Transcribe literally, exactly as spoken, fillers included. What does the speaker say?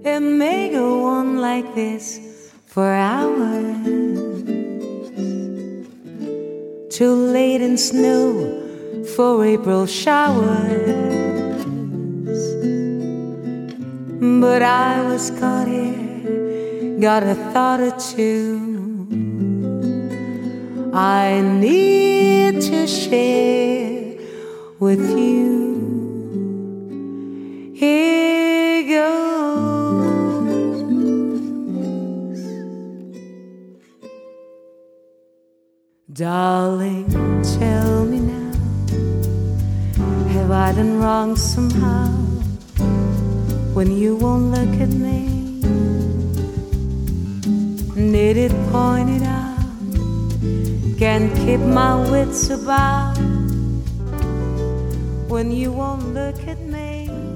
It may go on like this for hours, too late in snow for April showers. But I was caught here, got a thought or two I need to share with you. Here goes. Darling, tell me now, have I done wrong somehow when you won't look at me? Need it pointed out, can't keep my wits about when you won't look at me.